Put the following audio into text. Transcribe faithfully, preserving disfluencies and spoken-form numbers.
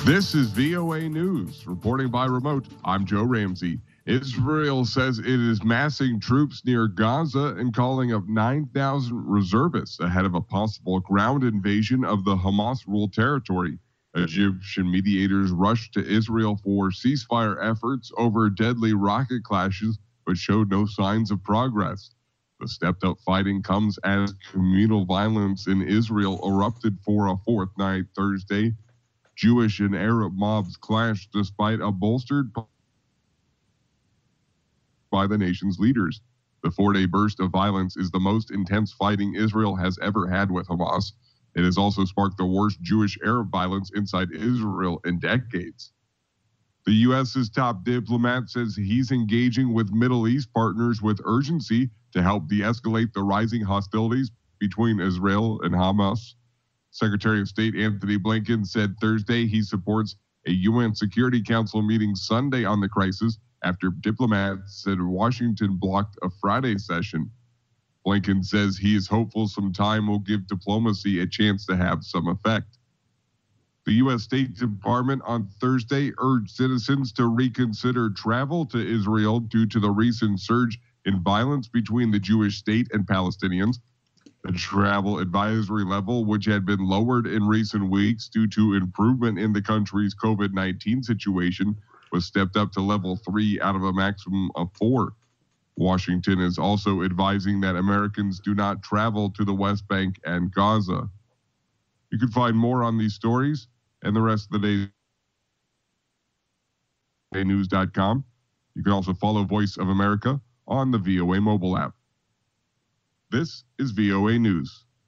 This is V O A News. Reporting by remote, I'm Joe Ramsey. Israel says it is massing troops near Gaza and calling up nine thousand reservists ahead of a possible ground invasion of the Hamas-ruled territory. Egyptian mediators rushed to Israel for ceasefire efforts over deadly rocket clashes, but showed no signs of progress. The stepped-up fighting comes as communal violence in Israel erupted for a fourth night Thursday. Jewish and Arab mobs clashed despite a bolstered by the nation's leaders. The four-day burst of violence is the most intense fighting Israel has ever had with Hamas. It has also sparked the worst Jewish-Arab violence inside Israel in decades. The U S's top diplomat says he's engaging with Middle East partners with urgency to help de-escalate the rising hostilities between Israel and Hamas. Secretary of State Antony Blinken said Thursday he supports a U N Security Council meeting Sunday on the crisis after diplomats said Washington blocked a Friday session. Blinken says he is hopeful some time will give diplomacy a chance to have some effect. The U S State Department on Thursday urged citizens to reconsider travel to Israel due to the recent surge in violence between the Jewish state and Palestinians. The travel advisory level, which had been lowered in recent weeks due to improvement in the country's COVID nineteen situation, was stepped up to level three out of a maximum of four. Washington is also advising that Americans do not travel to the West Bank and Gaza. You can find more on these stories and the rest of the day at news dot com. You can also follow Voice of America on the V O A mobile app. This is V O A News.